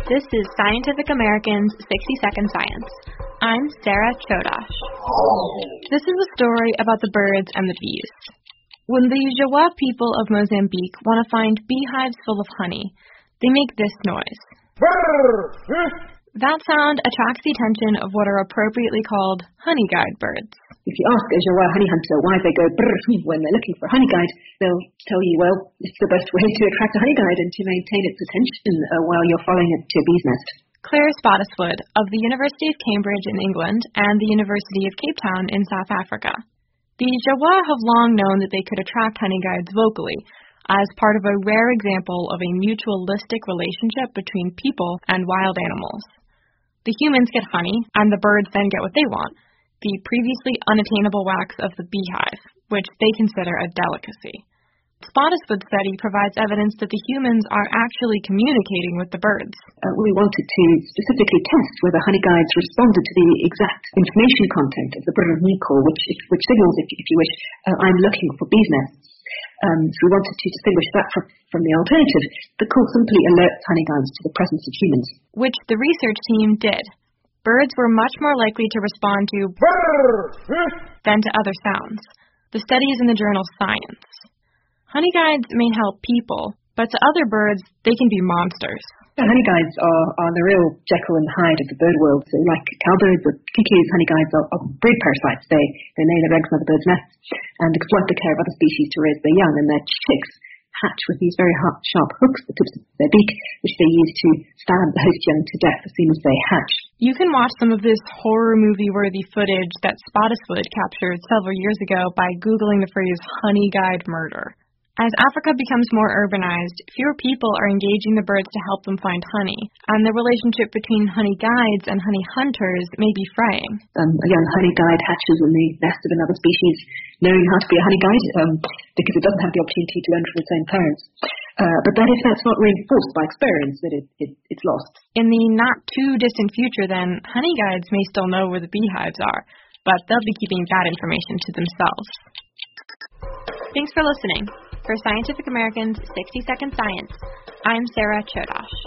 This is Scientific American's 60-Second Science. I'm Sarah Chodosh. This is a story about the birds and the bees. When the Jawa people of Mozambique want to find beehives full of honey, they make this noise. That sound attracts the attention of what are appropriately called honey guide birds. If you ask a Jawa honey hunter why they go brr when they're looking for a honey guide, they'll tell you, well, it's the best way to attract a honey guide and to maintain its attention while you're following it to a bee's nest. Claire Spottiswoode of the University of Cambridge in England and the University of Cape Town in South Africa. The Jawa have long known that they could attract honey guides vocally, as part of a rare example of a mutualistic relationship between people and wild animals. The humans get honey, and the birds then get what they want, the previously unattainable wax of the beehive, which they consider a delicacy. Spottiswoode's study provides evidence that the humans are actually communicating with the birds. We wanted to specifically test whether honey guides responded to the exact information content of the brr call, which signals, if you wish, I'm looking for bees' nests. So we wanted to distinguish that from the alternative. The call simply alerts honey guides to the presence of humans. Which the research team did. Birds were much more likely to respond to brr than to other sounds. The study is in the journal Science. Honey guides may help people, but to other birds, they can be monsters. Honey guides are the real Jekyll and Hyde of the bird world. So like cowbirds or cuckoos, honey guides are breed parasites. They lay their eggs in other birds' nests and exploit the care of other species to raise their young, and their chicks hatch with these very sharp hooks at the tips of their beak, which they use to stab the host young to death as soon as they hatch. You can watch some of this horror movie-worthy footage that Spottiswoode captured several years ago by Googling the phrase honey guide murder. As Africa becomes more urbanized, fewer people are engaging the birds to help them find honey, and the relationship between honey guides and honey hunters may be fraying. A young honey guide hatches in the nest of another species, knowing how to be a honey guide, because it doesn't have the opportunity to learn from its own parents. But that if that's not reinforced by experience, that it's lost. In the not-too-distant future, then, honey guides may still know where the beehives are, but they'll be keeping that information to themselves. Thanks for listening. For Scientific American's 60-Second Science, I'm Sarah Chodosh.